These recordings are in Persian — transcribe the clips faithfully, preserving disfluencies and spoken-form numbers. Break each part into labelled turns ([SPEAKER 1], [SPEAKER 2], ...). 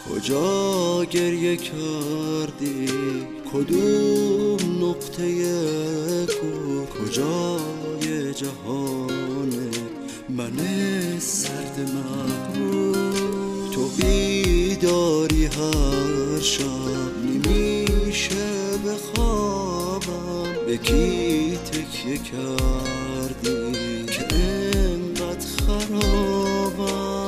[SPEAKER 1] کجا گریه کردی کدوم نقطه کو، کجای جهان من سرد مغرور. تو بیداری هر شب نمیشه بخوابم، به کی تکیه کردی که انقدر خرابم؟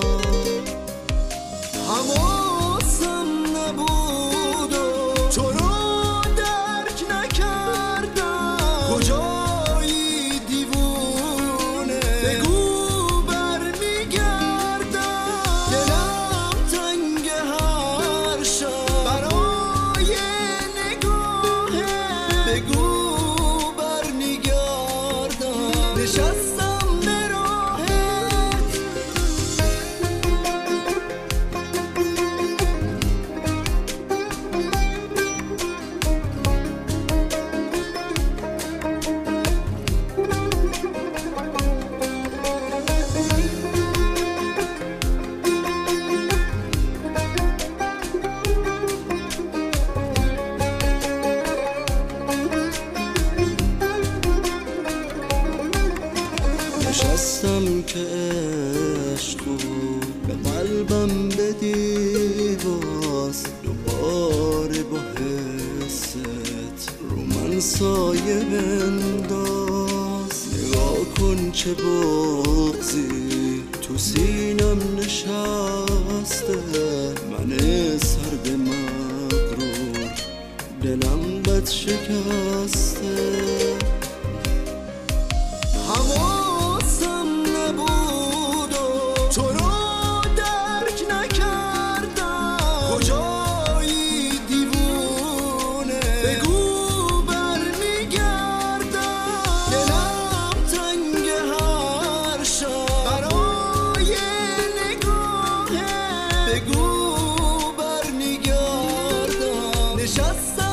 [SPEAKER 1] حواسم نبود و تو رو درک نکردم، کجایی دیوونه بگو برمیگردم. دلم تنگ هر شب برای نگاهه، بگو برمیگردم. نشستم نشستم که عشقو به قلبم بدی باز، دوباره با حست رو من سایه بنداز. نگاه کن چه بغضی تو سینم نشسته، من سرد مغرور دلم بد شکسته. حواسم نبود و تو رو درک نکردم، کجایی دیوونه بگو برمیگردم. دلم تنگ هر شب برای نگاهه، بگو برمیگردم. نشستم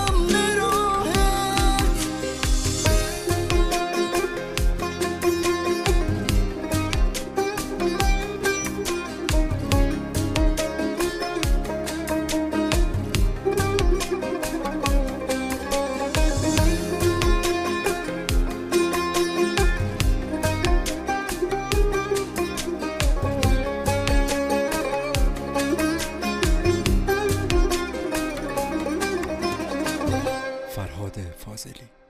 [SPEAKER 2] فرهاد فاضلی.